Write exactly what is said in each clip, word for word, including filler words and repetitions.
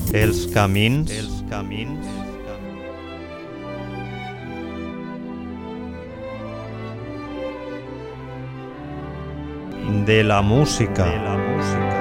Els camins, els camins de la música. De la música.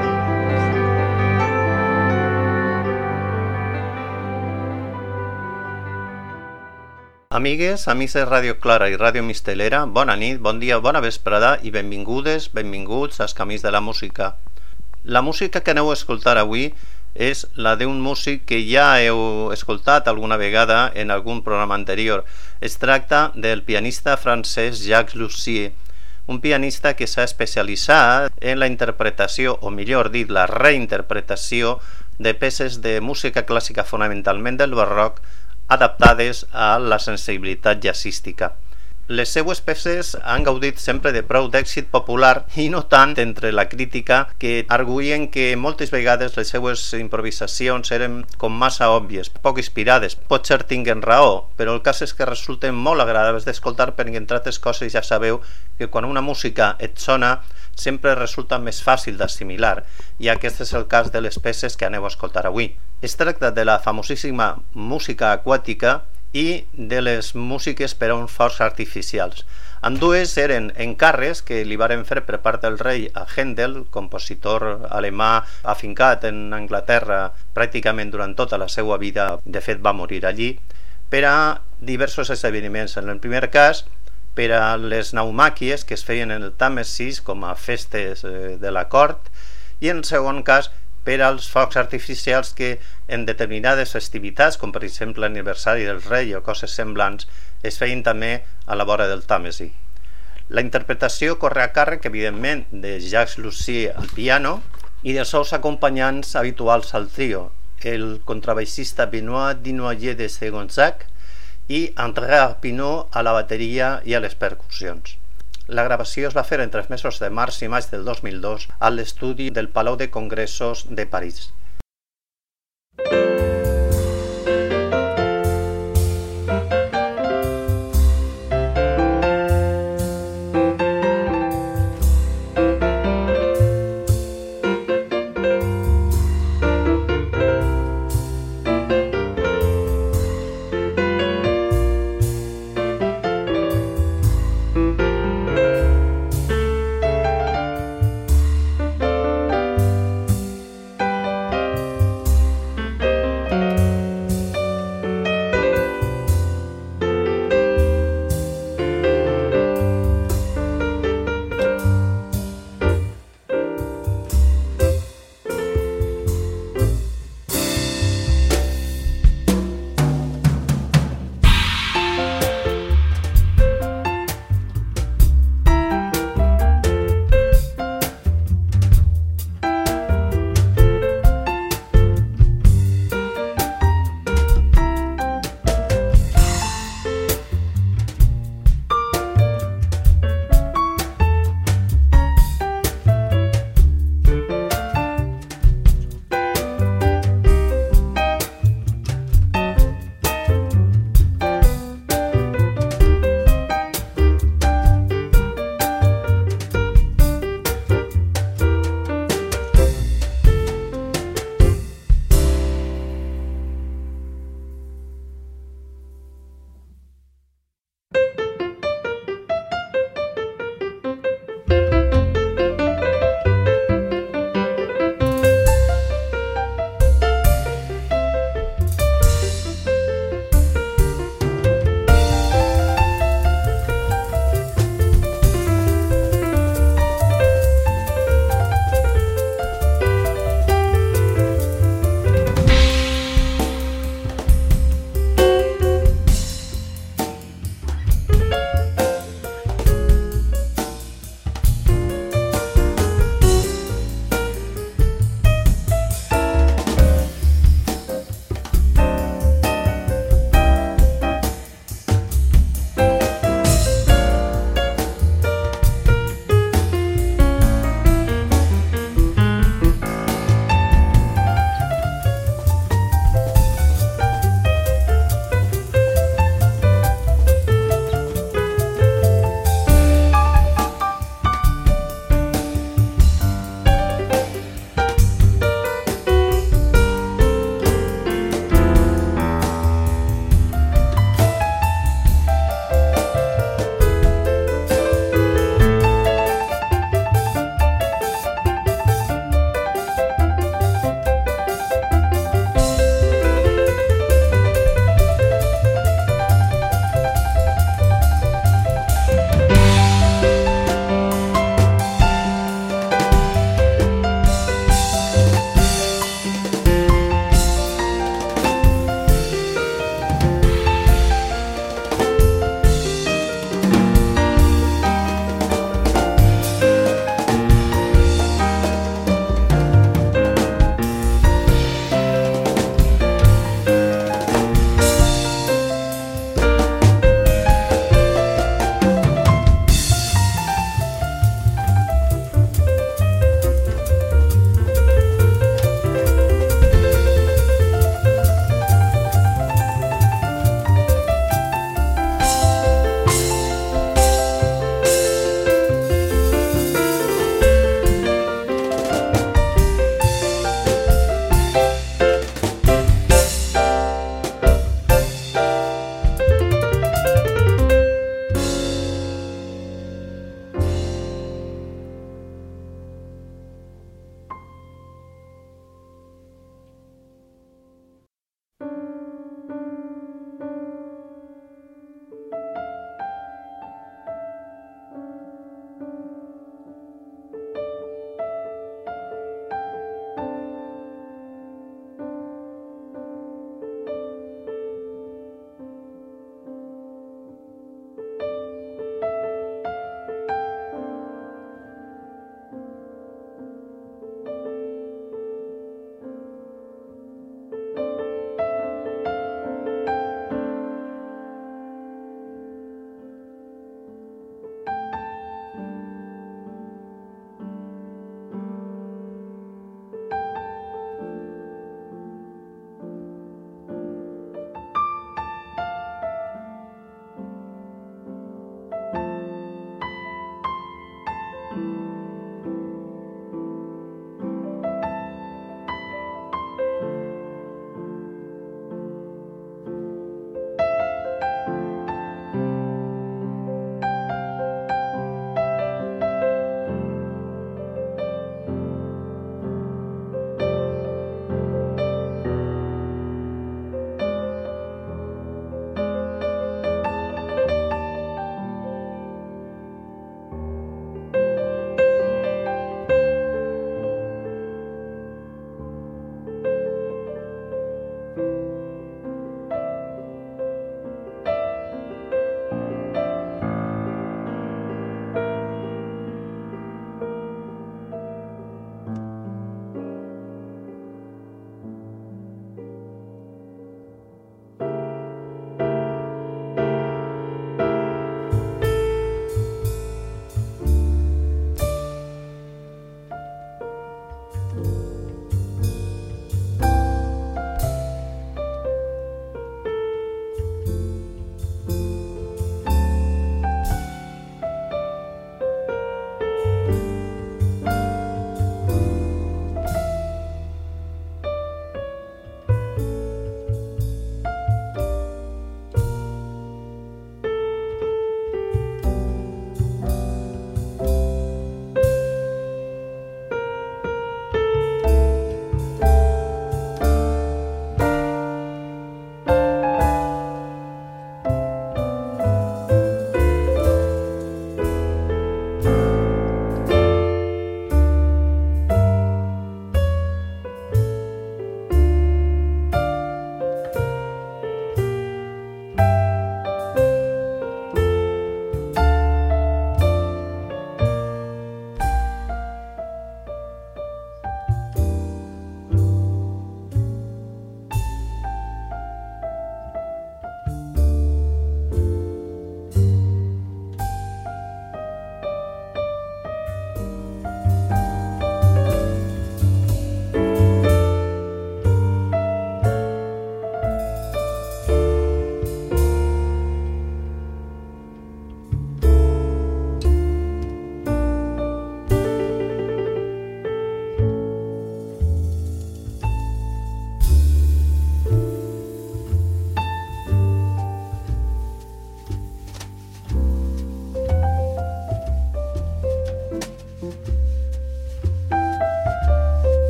Amigues, amics de Ràdio Clara i Ràdio Mistelera, bona nit, bon dia, bona vesprada i benvingudes, benvinguts als Camins de la Música. La música que aneu a escoltar avui és la d'un músic que ja heu escoltat alguna vegada en algun programa anterior. Es tracta del pianista francès Jacques Lussier, un pianista que s'ha especialitzat en la interpretació, o millor dit, la reinterpretació de peces de música clàssica, fonamentalment del barroc, adaptades a la sensibilitat jazzística. Les seues peces han gaudit sempre de prou d'èxit popular i no tant entre la crítica, que arguïen que moltes vegades les seues improvisacions eren com massa òbvies, poc inspirades. Potser tinguen raó, però el cas és que resulten molt agradables d'escoltar perquè, entre altres coses, ja sabeu que quan una música et sona sempre resulta més fàcil d'assimilar, i aquest és el cas de les peces que aneu a escoltar avui. Es tracta de la famosíssima música aquàtica i de les músiques per a uns focs artificials. Ambdues eren encàrrecs que li varen fer per part del rei a Händel, compositor alemà afincat en Anglaterra pràcticament durant tota la seva vida, de fet va morir allí, per a diversos esdeveniments. En el primer cas, per a les naumàquies que es feien en el Tàmesis com a festes de la cort, i en segon cas per als focs artificials que en determinades festivitats, com per exemple l'aniversari del rei o coses semblants, es feien també a la vora del Tàmesi. La interpretació corre a càrrec, evidentment, de Jacques Lussier al piano i dels seus acompanyants habituals al trio, el contrabaixista Benoît Dinoyer de Segonzac i André Arpinot a la bateria i a les percussions. La gravació es va fer entre els mesos de març i maig del dos mil dos a l'estudi del Palau de Congressos de París.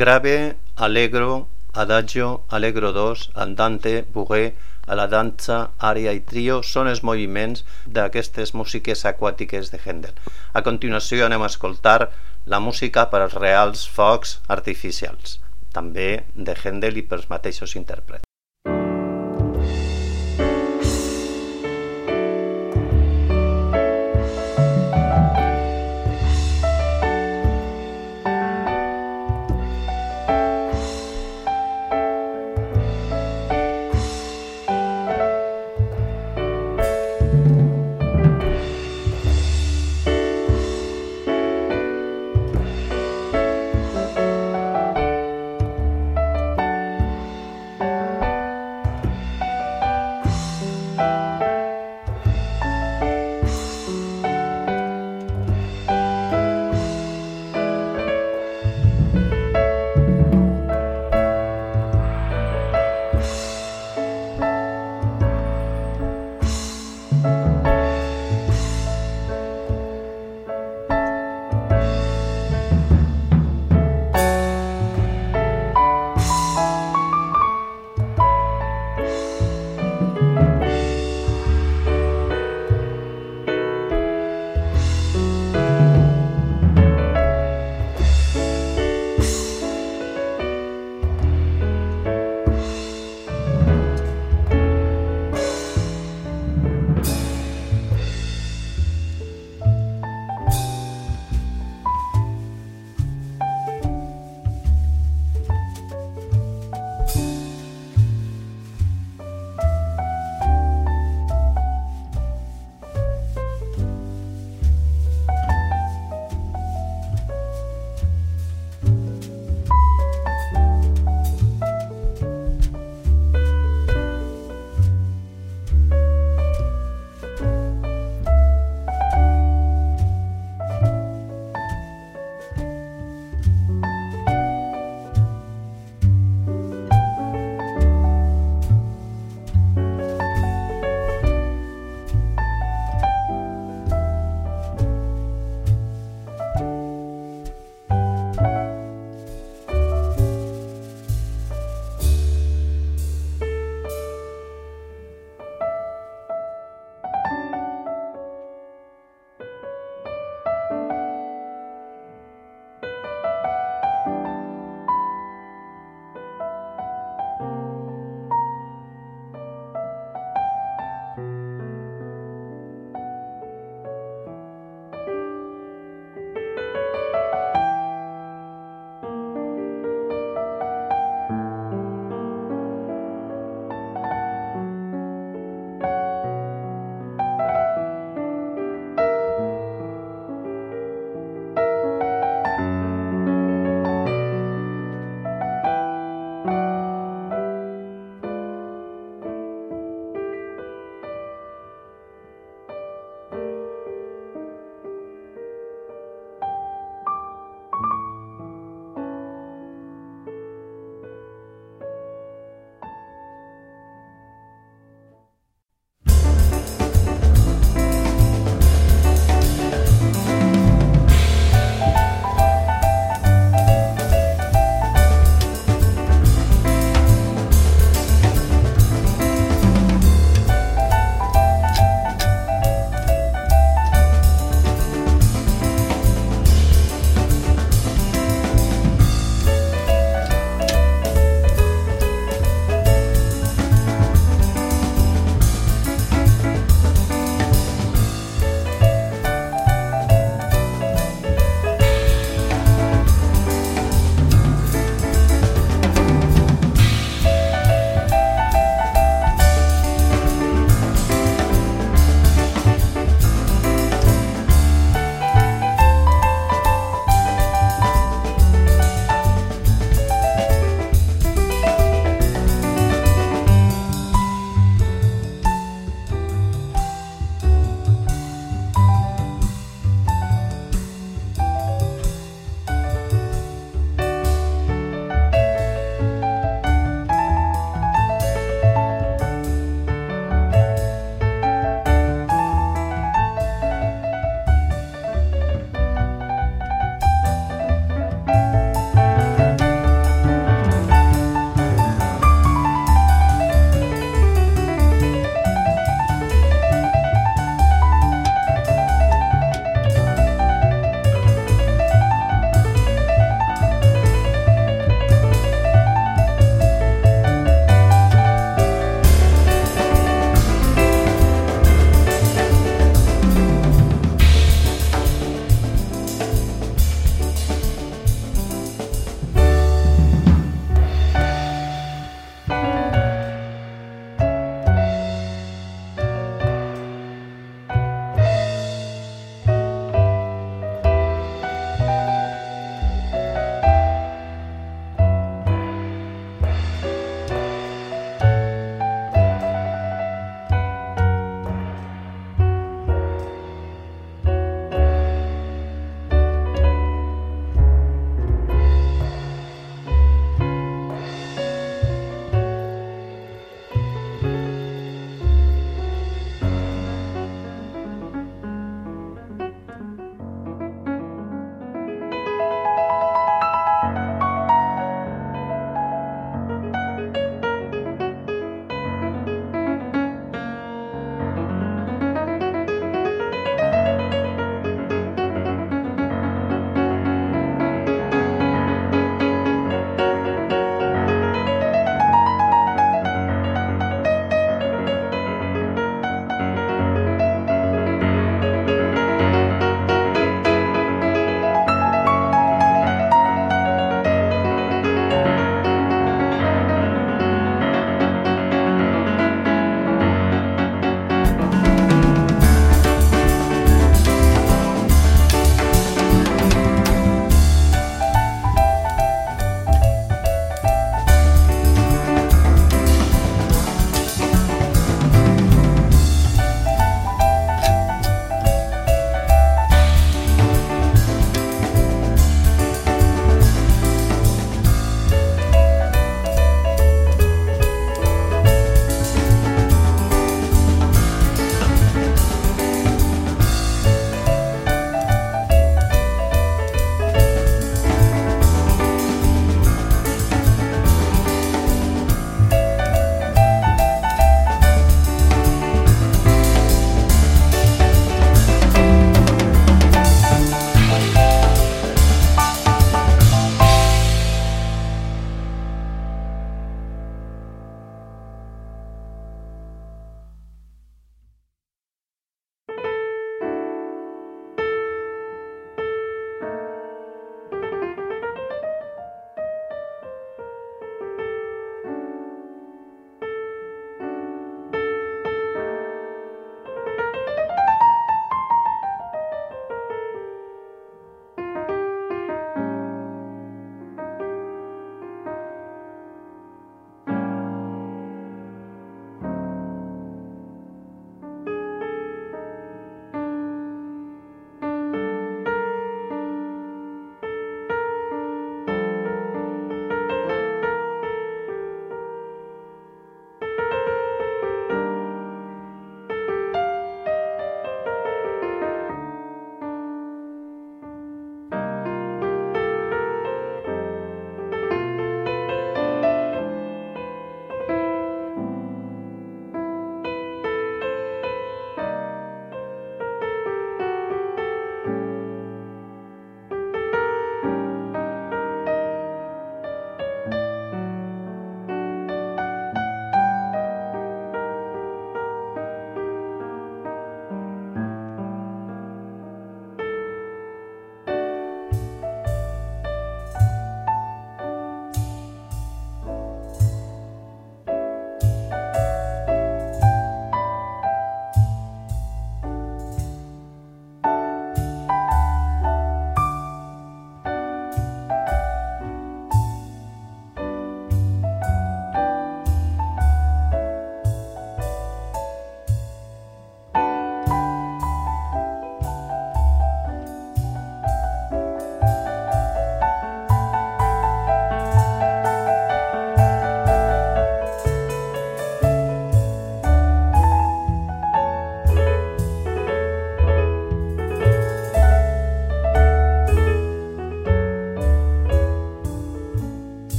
grave, allegro, adagio, allegro dos, andante, bourrée, a la dansa, ària i trio són els moviments d'aquestes músiques aquàtiques de Händel. A continuació anem a escoltar la música per als reals focs artificials, també de Händel i pels mateixos intèrprets.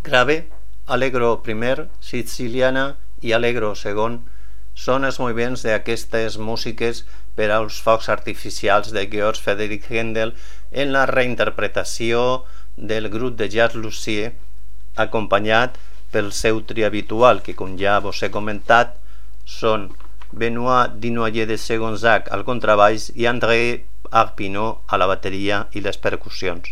Grave, Allegro primer, Siciliana i Allegro segon són els moviments d'aquestes músiques per als focs artificials de Georg Friedrich Händel en la reinterpretació del grup de jazz Lussier, acompanyat pel seu trio habitual, que com ja vos he comentat són Benoît Dinoyer de Segonzac al contrabaix i André Arpinot a la bateria i les percussions.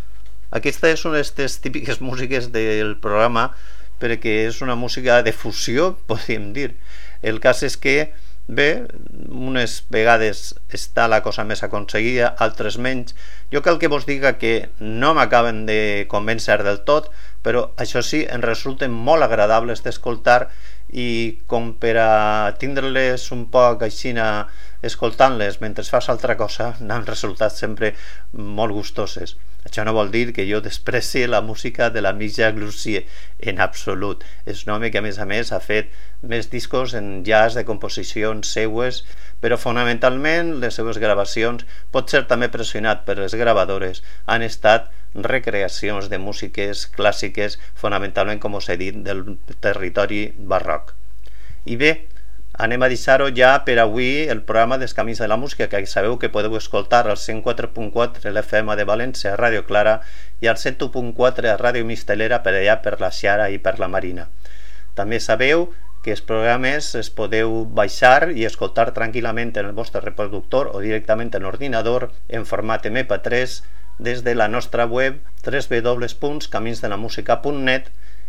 Aquesta és una de les típiques músiques del programa perquè és una música de fusió, podríem dir. El cas és que, bé, unes vegades està la cosa més aconseguida, altres menys. Jo cal que vos diga que no m'acaben de convèncer del tot, però això sí, em resulten molt agradables d'escoltar i com per a tindre-les un poc aixina escoltant-les mentre fas altra cosa, n'han resultat sempre molt gustoses. Això no vol dir que jo despreci la música de l'amic Jacques Lussier, en absolut. És un home que a més a més ha fet més discos en jazz de composicions seues, però fonamentalment les seues gravacions, pot ser també pressionat per les gravadores, han estat recreacions de músiques clàssiques, fonamentalment, com us he dit, del territori barroc. I bé, anem a deixar-ho ja per avui el programa dels Camins de la Música, que sabeu que podeu escoltar al cent quatre punt quatre l'F M de València a Ràdio Clara i al cent u punt quatre a Ràdio Mistelera per allà per la Xiara i per la Marina. També sabeu que els programes es podeu baixar i escoltar tranquil·lament en el vostre reproductor o directament en l'ordinador en format eme pe tres des de la nostra web w w w punt camins de la música punt net,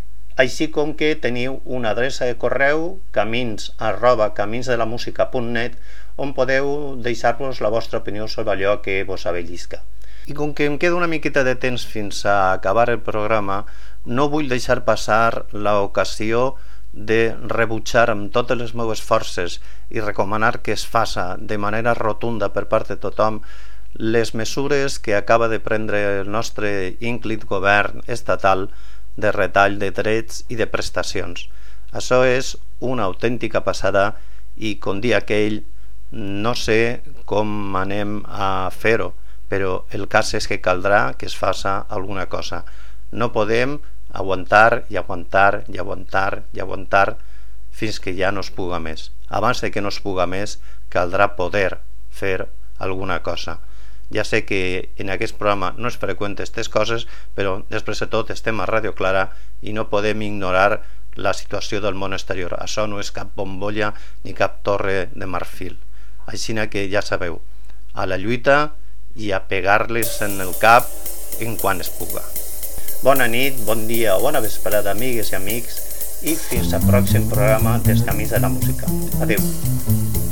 així com que teniu una adreça de correu camins arroba caminsdelamusica punt net on podeu deixar-vos la vostra opinió sobre allò que vos avellisca. I com que em queda una miqueta de temps fins a acabar el programa, no vull deixar passar l'ocasió de rebutjar amb totes les meves forces i recomanar que es faça de manera rotunda per part de tothom les mesures que acaba de prendre el nostre ínclit govern estatal de retall de drets i de prestacions. Això és una autèntica passada i, com dia aquell, no sé com anem a fer-ho, però el cas és que caldrà que es faça alguna cosa. No podem aguantar i aguantar i aguantar i aguantar fins que ja no es puga més. Abans de que no es puga més, caldrà poder fer alguna cosa. Ja sé que en aquest programa no es freqüent aquestes coses, però després de tot estem a Ràdio Clara i no podem ignorar la situació del món exterior. Això no és cap bombolla ni cap torre de marfil. Així que ja sabeu, a la lluita i a pegar-les en el cap en quan es puga. Bona nit, bon dia o bona vesprada, amigues i amics, i fins al pròxim programa dels Camins de la Música. Adéu.